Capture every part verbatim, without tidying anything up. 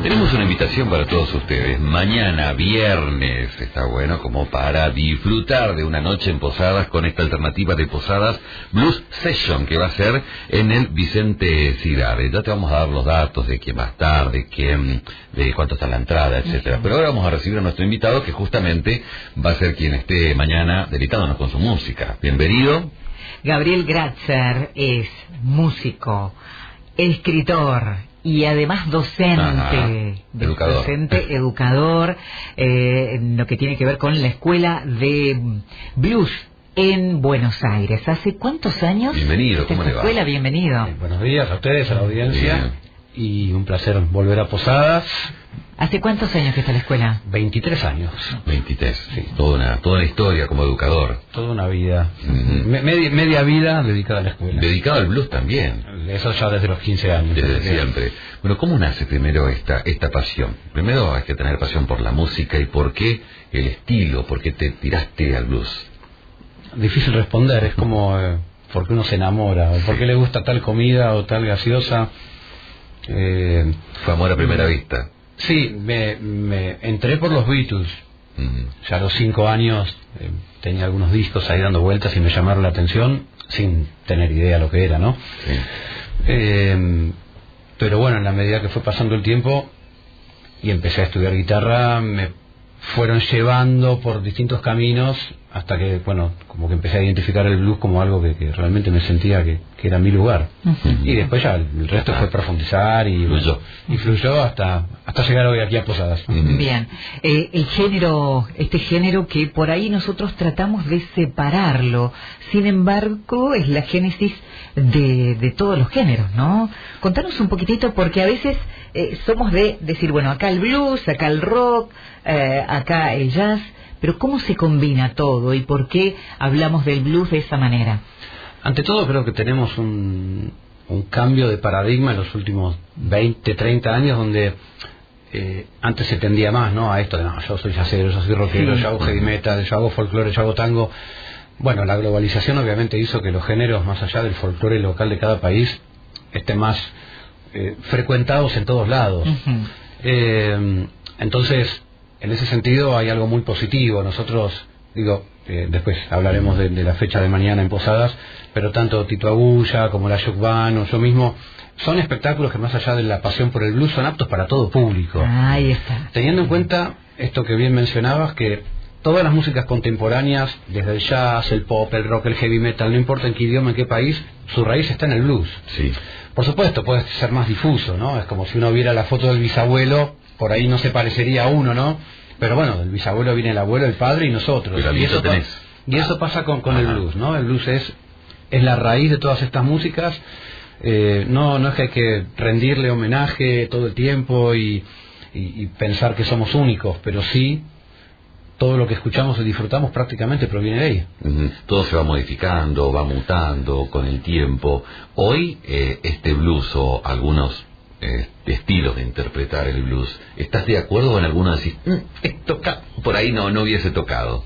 Tenemos una invitación para todos ustedes. Mañana, viernes, está bueno como para disfrutar de una noche en Posadas con esta alternativa de Posadas Blues Session que va a ser en el Vicente Cidade. Ya te vamos a dar los datos de quién va a estar, de quién, de cuánto está la entrada, etcétera. Pero ahora vamos a recibir a nuestro invitado que justamente va a ser quien esté mañana deleitándonos con su música. Bienvenido. Gabriel Gratzer es músico, escritor y además docente. Ajá, educador. Docente, educador, eh, en lo que tiene que ver con la escuela de blues en Buenos Aires. ¿Hace cuántos años? Bienvenido, ¿cómo le va? Escuela, bienvenido. Eh, buenos días a ustedes, a la audiencia. Bien. Y un placer volver a Posadas. ¿Hace cuántos años que está la escuela? veintitrés años. veintitrés, sí. Toda una, toda una historia como educador. Toda una vida. Uh-huh. Me, media, media vida dedicada a la escuela. Dedicado al blues también. Eso ya desde los quince años. Desde siempre. Bueno, ¿cómo nace primero esta esta pasión? Primero hay que tener pasión por la música y por qué el estilo, por qué te tiraste al blues. Difícil responder, es como eh, por qué uno se enamora, o por qué le gusta tal comida o tal gaseosa. Eh, Fue amor a primera me, vista. Sí, me, me entré por los Beatles. Uh-huh. Ya a los cinco años eh, tenía algunos discos ahí dando vueltas y me llamaron la atención sin tener idea lo que era, ¿no? Sí. Eh, pero bueno, en la medida que fue pasando el tiempo y empecé a estudiar guitarra, me fueron llevando por distintos caminos hasta que, bueno, como que empecé a identificar el blues como algo que, que realmente me sentía que, que era mi lugar. Uh-huh. Y después ya el resto fue profundizar y fluyó, y fluyó hasta hasta llegar hoy aquí a Posadas. Uh-huh. Bien, eh, el género, este género que por ahí nosotros tratamos de separarlo, sin embargo es la génesis de, de todos los géneros, ¿no? Contanos un poquitito, porque a veces eh, somos de decir, bueno, acá el blues, acá el rock, eh, acá el jazz, pero ¿cómo se combina todo y por qué hablamos del blues de esa manera? Ante todo creo que tenemos un, un cambio de paradigma en los últimos veinte, treinta años, donde eh, antes se tendía más, ¿no?, a esto de, no, yo soy jazzero, yo soy rockero, sí, yo hago heavy metal, yo hago folclore, yo hago tango. Bueno, la globalización obviamente hizo que los géneros, más allá del folclore local de cada país, estén más eh, frecuentados en todos lados. Uh-huh. eh, entonces, en ese sentido hay algo muy positivo. Nosotros, digo, eh, después hablaremos de, de la fecha de mañana en Posadas, pero tanto Tito Agulla como la Yuc Band o yo mismo, son espectáculos que más allá de la pasión por el blues son aptos para todo público. Ahí está. Teniendo en cuenta esto que bien mencionabas, que todas las músicas contemporáneas, desde el jazz, el pop, el rock, el heavy metal, no importa en qué idioma, en qué país, su raíz está en el blues. Sí. Por supuesto, puede ser más difuso, ¿no? Es como si uno viera la foto del bisabuelo, por ahí no se parecería a uno, ¿no? Pero bueno, del bisabuelo viene el abuelo, el padre y nosotros. Pero y eso, tenés. y eso pasa con, con el blues, ¿no? El blues es, es la raíz de todas estas músicas. Eh, no, no es que hay que rendirle homenaje todo el tiempo y, y, y pensar que somos únicos, pero sí, todo lo que escuchamos y disfrutamos prácticamente proviene de ahí. Uh-huh. Todo se va modificando, va mutando con el tiempo. Hoy, eh, este blues o algunos eh, estilos de interpretar el blues, ¿estás de acuerdo con alguno? Decís, mm, esto por ahí no, no hubiese tocado.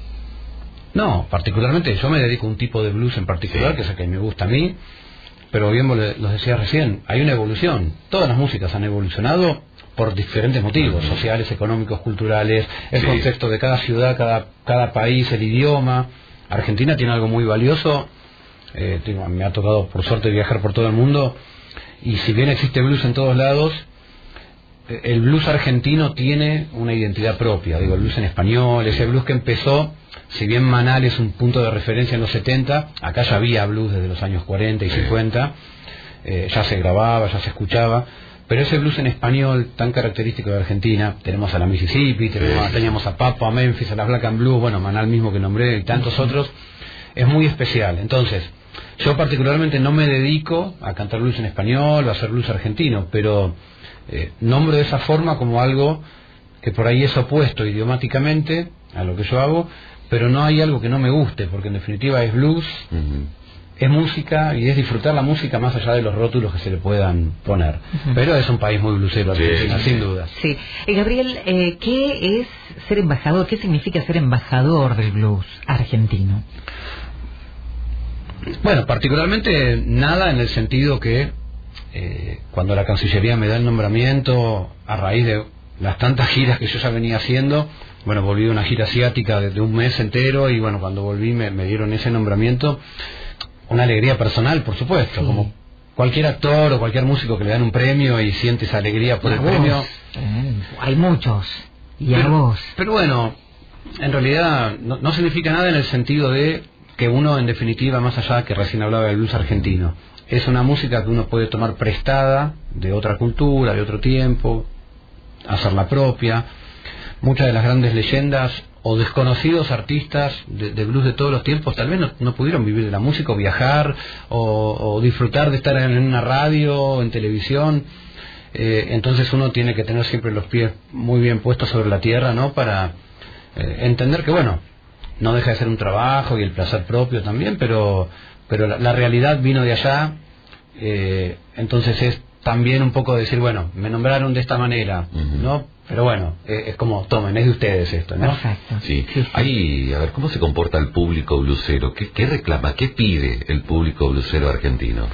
No, particularmente yo me dedico a un tipo de blues en particular, sí, que es el que me gusta a mí, pero bien vos lo decías recién, hay una evolución. Todas las músicas han evolucionado por diferentes motivos, uh-huh, sociales, económicos, culturales, el sí, contexto de cada ciudad, cada, cada país, el idioma. Argentina tiene algo muy valioso, eh, digo, me ha tocado por suerte viajar por todo el mundo, y si bien existe blues en todos lados, el blues argentino tiene una identidad propia. Digo, el blues en español, ese blues que empezó, si bien Manal es un punto de referencia en los setenta, acá ya había blues desde los años cuarenta y cincuenta, eh, ya se grababa, ya se escuchaba, pero ese blues en español tan característico de Argentina, tenemos a la Mississippi, tenemos, teníamos a Papo, a Memphis, a las Black and Blue, bueno, Manal mismo que nombré y tantos otros, es muy especial. Entonces, yo particularmente no me dedico a cantar blues en español o a hacer blues argentino, pero eh, nombro de esa forma como algo que por ahí es opuesto idiomáticamente a lo que yo hago, pero no hay algo que no me guste, porque en definitiva es blues, uh-huh, es música y es disfrutar la música más allá de los rótulos que se le puedan poner. Uh-huh. Pero es un país muy blusero, Argentina, sí, sin duda. Sí. Eh, Gabriel, eh, ¿qué es ser embajador? ¿Qué significa ser embajador del blues argentino? Bueno, particularmente nada, en el sentido que eh, cuando la Cancillería me da el nombramiento a raíz de las tantas giras que yo ya venía haciendo, bueno, volví de una gira asiática de, de un mes entero, y bueno, cuando volví me, me dieron ese nombramiento, una alegría personal, por supuesto, sí. Como cualquier actor o cualquier músico que le dan un premio y siente esa alegría por y el vos, premio. Eh, hay muchos, y pero, a vos. Pero bueno, en realidad no, no significa nada en el sentido de que uno, en definitiva, más allá que recién hablaba del blues argentino, es una música que uno puede tomar prestada de otra cultura, de otro tiempo, hacerla propia. Muchas de las grandes leyendas o desconocidos artistas de, de blues de todos los tiempos tal vez no, no pudieron vivir de la música o viajar o, o disfrutar de estar en una radio o en televisión. Eh, entonces uno tiene que tener siempre los pies muy bien puestos sobre la tierra, ¿no? Para eh, entender que, bueno, no deja de ser un trabajo y el placer propio también, pero, pero la, la realidad vino de allá. Eh, entonces es también un poco decir, bueno, me nombraron de esta manera, uh-huh. ¿no? Pero bueno, eh, es como, tomen, es de ustedes esto, ¿no? Perfecto. Sí. Sí, sí. Ahí, a ver, ¿cómo se comporta el público blusero? ¿Qué, qué reclama, qué pide el público blusero argentino?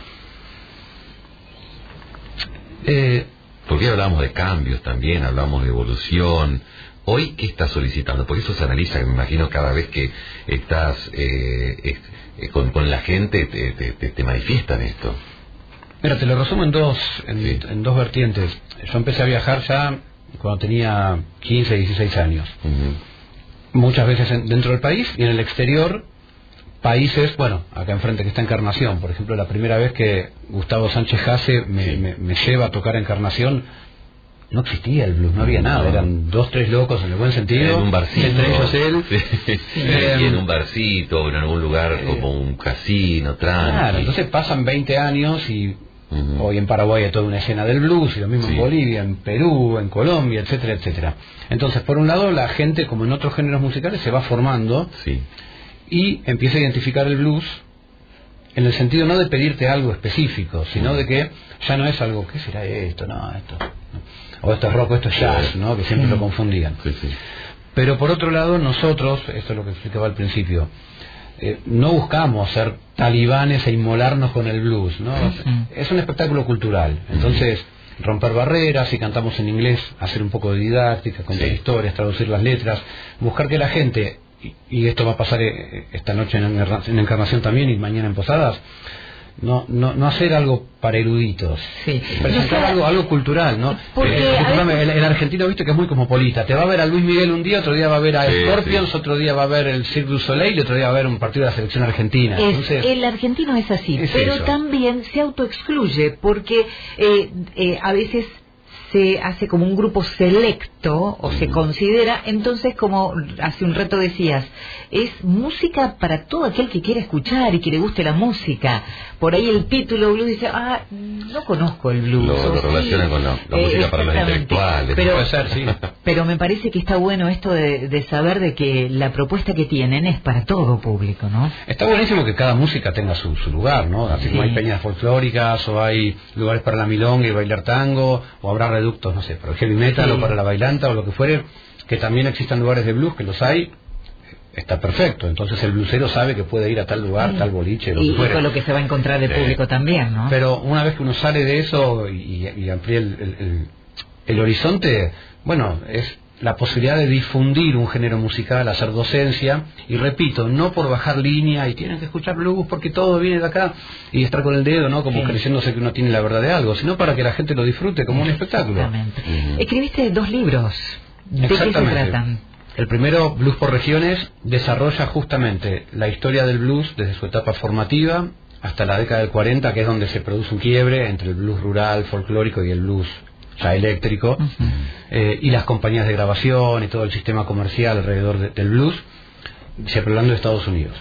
Eh, Porque hablamos de cambios también, hablamos de evolución. Hoy, ¿qué estás solicitando? Porque eso se analiza, me imagino, cada vez que estás eh, eh, con, con la gente, te, te, te, te manifiestan esto. Mira, te lo resumo en dos, en, sí. en dos vertientes. Yo empecé a viajar ya cuando tenía quince, dieciséis años. Uh-huh. Muchas veces en, dentro del país y en el exterior, países, bueno, acá enfrente que está Encarnación. Por ejemplo, la primera vez que Gustavo Sánchez Jase me, sí. me, me lleva a tocar Encarnación, no existía el blues, no había nada, no. Eran dos, tres locos en el buen sentido. En un barcito. Entre ellos él. Sí. Sí. Eh, y en un barcito, o en algún lugar eh, como un casino, tranqui. Claro, entonces pasan veinte años y uh-huh. hoy en Paraguay hay toda una escena del blues, y lo mismo sí. en Bolivia, en Perú, en Colombia, etcétera, etcétera. Entonces, por un lado, la gente, como en otros géneros musicales, se va formando sí. y empieza a identificar el blues en el sentido no de pedirte algo específico, sino uh-huh. de que ya no es algo, ¿qué será esto? No, esto... No. O esto es rock, o esto es jazz, ¿no? Que siempre sí. lo confundían. Sí, sí. Pero por otro lado, nosotros, esto es lo que explicaba al principio, eh, no buscamos ser talibanes e inmolarnos con el blues, ¿no? Uh-huh. Es un espectáculo cultural. Entonces, romper barreras, si cantamos en inglés, hacer un poco de didáctica, contar sí. historias, traducir las letras, buscar que la gente, y, y esto va a pasar eh, esta noche en, en Encarnación también y mañana en Posadas, No, no, no hacer algo para eruditos, sí. presentar algo, algo cultural, ¿no? Porque eh, veces... el, el argentino, viste, que es muy cosmopolita. Te va a ver a Luis Miguel un día, otro día va a ver a sí, Scorpions, sí. otro día va a ver el Cirque du Soleil y otro día va a ver un partido de la selección argentina. Es, Entonces, el argentino es así, es pero eso. También se autoexcluye porque eh, eh, a veces se hace como un grupo selecto o mm. se considera, entonces, como hace un rato decías, es música para todo aquel que quiera escuchar y que le guste la música. Por ahí el título blues dice, ah, no conozco el blues. Lo, lo relaciona sí, con la, la eh, música para los intelectuales. Pero, puede ser, sí. pero me parece que está bueno esto de, de saber de que la propuesta que tienen es para todo público, ¿no? Está buenísimo que cada música tenga su, su lugar, ¿no? Así sí. como hay peñas folclóricas o hay lugares para la milonga y bailar tango, o habrá reductos, no sé, para el heavy metal sí. o para la bailanta o lo que fuere, que también existan lugares de blues, que los hay, está perfecto. Entonces el blusero sabe que puede ir a tal lugar, sí. tal boliche, lo y, que fuere. Y con lo que se va a encontrar de sí. público también, ¿no? Pero una vez que uno sale de eso y, y amplía el, el, el, el horizonte, bueno, es la posibilidad de difundir un género musical, hacer docencia, y repito, no por bajar línea y tienen que escuchar blues porque todo viene de acá y estar con el dedo, ¿no? Como sí. creyéndose que uno tiene la verdad de algo, sino para que la gente lo disfrute como un espectáculo. Exactamente. Uh-huh. Escribiste dos libros. ¿De qué se tratan? El primero, Blues por Regiones, desarrolla justamente la historia del blues desde su etapa formativa hasta la década del cuarenta, que es donde se produce un quiebre entre el blues rural, folclórico y el blues ya eléctrico, uh-huh. eh, y las compañías de grabación y todo el sistema comercial alrededor de, del blues, siempre hablando de Estados Unidos.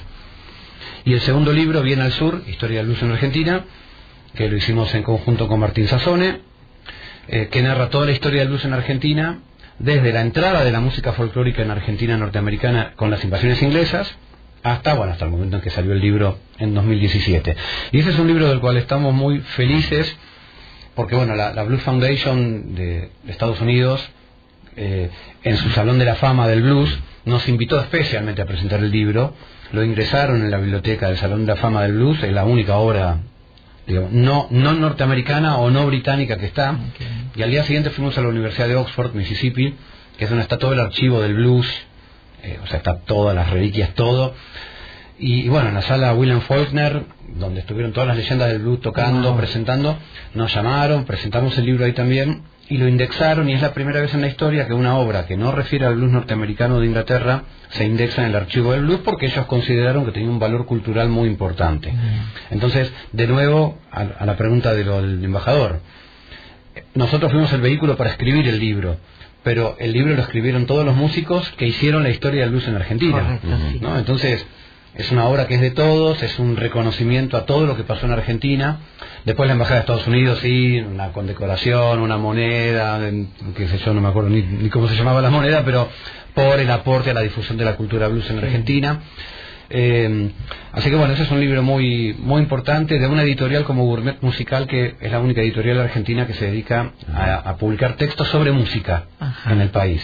Y el segundo libro, Bien al Sur, Historia del Blues en Argentina, que lo hicimos en conjunto con Martín Sassone, eh, que narra toda la historia del blues en Argentina, desde la entrada de la música folclórica en Argentina norteamericana con las invasiones inglesas, hasta, bueno, hasta el momento en que salió el libro en dos mil diecisiete. Y ese es un libro del cual estamos muy felices, porque bueno, la, la Blues Foundation de, de Estados Unidos, eh, en su Salón de la Fama del Blues, nos invitó especialmente a presentar el libro. Lo ingresaron en la biblioteca del Salón de la Fama del Blues, es la única obra digamos, no, no norteamericana o no británica que está. Okay. Y al día siguiente fuimos a la Universidad de Oxford, Mississippi, que es donde está todo el archivo del blues, eh, o sea, está todas las reliquias, todo. Y, y bueno, en la sala William Faulkner, donde estuvieron todas las leyendas del blues tocando, wow. presentando, nos llamaron, presentamos el libro ahí también, y lo indexaron, y es la primera vez en la historia que una obra que no refiere al blues norteamericano de Inglaterra se indexa en el archivo del blues, porque ellos consideraron que tenía un valor cultural muy importante. Mm. Entonces, de nuevo, a, a la pregunta de lo, del embajador, nosotros fuimos el vehículo para escribir el libro, pero el libro lo escribieron todos los músicos que hicieron la historia del blues en Argentina. Correcto, sí. ¿No? Entonces, es una obra que es de todos, es un reconocimiento a todo lo que pasó en Argentina. Después la Embajada de Estados Unidos, sí, una condecoración, una moneda, que sé yo, no me acuerdo ni, ni cómo se llamaba la moneda, pero por el aporte a la difusión de la cultura blues en Argentina. Eh, así que bueno, ese es un libro muy muy importante de una editorial como Gourmet Musical, que es la única editorial argentina que se dedica a, a publicar textos sobre música. Ajá. En el país.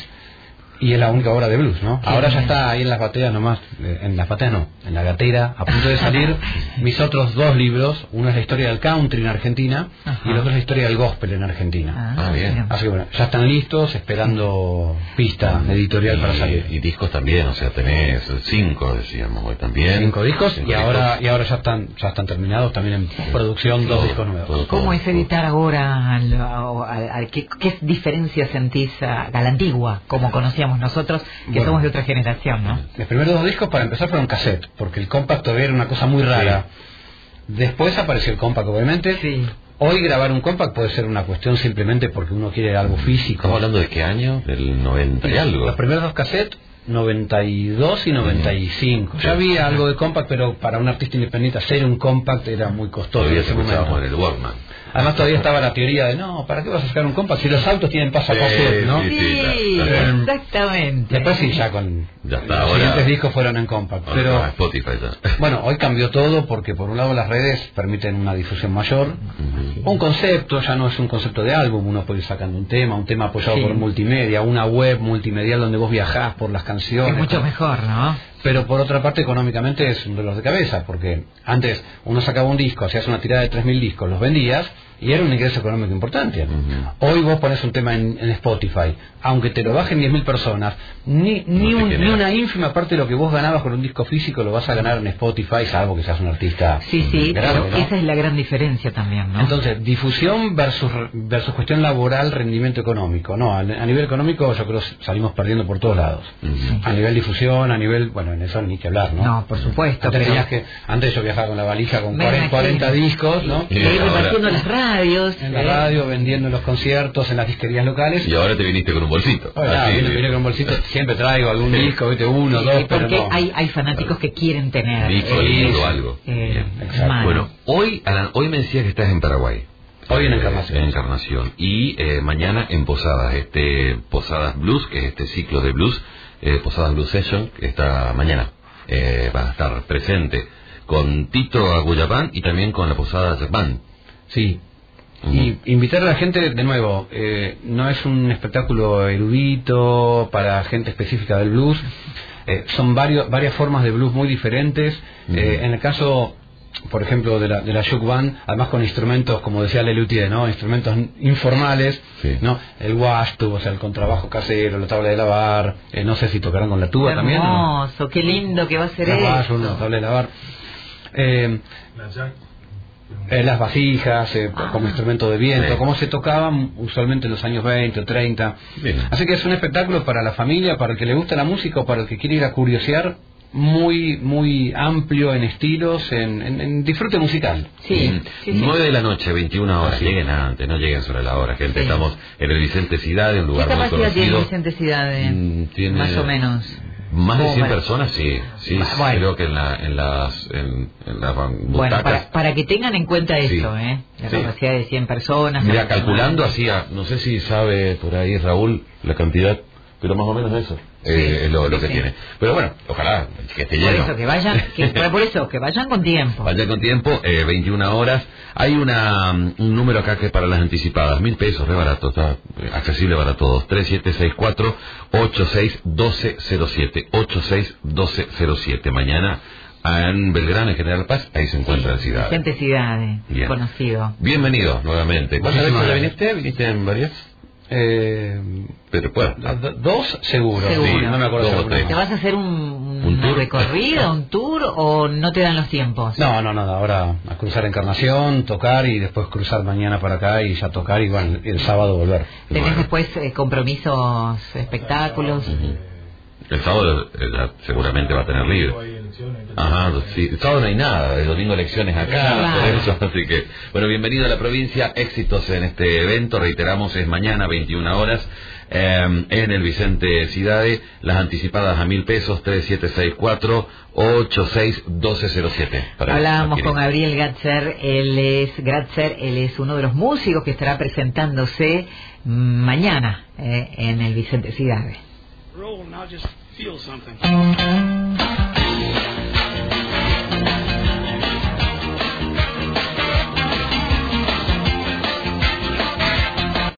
Y es la única obra de blues, ¿no? Ahora ya está ahí en las bateas nomás, en las bateas no, en la gatera, a punto de salir mis otros dos libros. Uno es la historia del country en Argentina. Ajá. Y el otro es la historia del gospel en Argentina. Ah, bien. Así que bueno, ya están listos, esperando pista editorial y, para salir. Y discos también, o sea, tenés cinco, decíamos hoy también. Cinco discos, cinco y discos. ahora y ahora ya están ya están terminados, también en producción, dos todo, discos nuevos. Todo, todo, ¿Cómo todo, es editar ahora? Al, al, al, ¿qué, ¿Qué diferencia sentís a, a la antigua, como conocíamos nosotros, que bueno, somos de otra generación, ¿no? Los primeros dos discos, para empezar, fueron cassette, porque el compact todavía era una cosa muy rara. Sí. Después apareció el compact, obviamente. Sí. Hoy grabar un compact puede ser una cuestión simplemente porque uno quiere algo físico. ¿Estamos hablando de qué año? Del noventa y algo. Los primeros dos cassettes, noventa y dos y noventa y cinco. Ya había algo de compact, pero para un artista independiente hacer un compact era muy costoso. Todavía se escuchábamos en el Walkman. Además todavía estaba la teoría de, no, ¿para qué vas a sacar un compact si los autos tienen paso a cassette, ¿no? Sí, sí, exactamente. Después sí, ya con ya está, los ahora, siguientes discos fueron en compact. Pero Spotify ya. Bueno, hoy cambió todo porque por un lado las redes permiten una difusión mayor. Uh-huh. Un concepto, ya no es un concepto de álbum, uno puede ir sacando un tema, un tema apoyado sí. por multimedia, una web multimedial donde vos viajás por las canciones. Es mucho mejor, ¿no? Pero por otra parte, económicamente es un dolor de cabeza, porque antes uno sacaba un disco, hacías una tirada de tres mil discos, los vendías y era un ingreso económico importante. Uh-huh. Hoy vos pones un tema en, en Spotify, aunque te lo bajen diez mil personas, ni, ni, no un, ni una ínfima parte de lo que vos ganabas con un disco físico lo vas a ganar en Spotify, salvo que seas un artista. Sí, sí, grande, pero ¿no? Esa es la gran diferencia también, ¿no? Entonces, difusión versus versus cuestión laboral, rendimiento económico. No, a, a nivel económico yo creo que salimos perdiendo por todos lados. Uh-huh. A nivel difusión, a nivel, bueno, en eso ni que hablar, ¿no? No, por supuesto. Antes, pero... tenías que, antes yo viajaba con la valija con cuarenta, cuarenta discos, ¿no? Y ahí repartiendo las radios. En la radio, vendiendo en los conciertos, en las disquerías locales. Y ahora te viniste con un bolsito. Ah, vine, vine con un bolsito, siempre traigo algún sí. disco, viste, uno, sí, dos, porque pero no. hay, hay fanáticos que quieren tener disco, eh, lindo o algo. Eh, bueno, hoy, Alan, hoy me decías que estás en Paraguay. Hoy en Encarnación. En Encarnación. Y eh, mañana en Posadas, este Posadas Blues, que es este ciclo de blues, eh, Posadas Blues Session, que está mañana. Eh, va a estar presente con Tito Aguyapán y también con la Posada Japan. Sí. Uh-huh. Y invitar a la gente, de nuevo, eh, no es un espectáculo erudito para gente específica del blues. Eh, son varios, varias formas de blues muy diferentes. Uh-huh. Eh, en el caso, por ejemplo, de la, de la Juke Band, además con instrumentos, como decía Lelutier, ¿no? Instrumentos informales, sí. ¿no? El wash tube, o sea, el contrabajo casero, la tabla de lavar, eh, no sé si tocarán con la tuba hermoso, también. Hermoso, ¿no? Qué lindo que va a ser el eso. Wash, la tabla de lavar. Eh, la jack. Eh, las vasijas, eh, ah, como instrumento de viento, sí. como se tocaban usualmente en los años veinte o treinta. Bien. Así que es un espectáculo para la familia, para el que le gusta la música o para el que quiere ir a curiosear, muy muy amplio en estilos, en, en, en disfrute musical. Sí, mm. sí, sí. nueve de la noche, veintiuna horas, sí. Lleguen antes, no lleguen sobre la hora, gente. Sí. Estamos en el Vicente Cidade, un lugar muy conocido. ¿Qué capacidad tiene Vicente Cidade? Mm, tiene más o menos. Más de cien personas, sí, sí, bueno. creo que en, la, en las en, en las butacas. Bueno, para, para que tengan en cuenta esto, sí. ¿eh? La sí. capacidad de cien personas. Mira, calculando así, no sé si sabe por ahí Raúl la cantidad, pero más o menos eso sí. eh, es lo, lo que sí. tiene. Pero bueno, ojalá que esté lleno. Por eso, que vayan, que, por eso, que vayan con tiempo. Vayan con tiempo, eh, veintiuna horas. Hay una un número acá que para las anticipadas, mil pesos, re barato, está accesible para todos. tres siete seis cuatro ocho seis uno dos cero siete, ocho seis uno dos cero siete. Mañana En Belgrano, en General Paz, ahí se encuentra el Cidade. Vicente Cidade, Bien. conocido. Bienvenido nuevamente. ¿Cuántas veces ya viniste? ¿Viniste en varias? Eh, Pero bueno, do- dos seguro, Seguro. sí, no me acuerdo Dos o alguna tres. ¿Te más. vas a hacer un, un ¿Un tour? recorrido, un tour o no te dan los tiempos? No, no, nada, ahora a cruzar Encarnación, tocar y después cruzar mañana para acá y ya tocar y bueno, el sábado volver. ¿Tenés Bueno. después eh, compromisos, espectáculos? el sábado eh, ya seguramente va a tener libre. Ajá, sí. El sábado no hay nada, el domingo elecciones acá, Claro. por eso, así que, bueno, bienvenido a la provincia, éxitos en este evento, reiteramos, es mañana veintiuna horas, eh, en el Vicente Cidade, las anticipadas a mil pesos, tres siete seis cuatro ocho seis uno dos cero siete. Hablábamos con Gabriel Gatzer, él es Gratzer, él es uno de los músicos que estará presentándose mañana eh, en el Vicente Cidade. Roll, and I'll just feel something.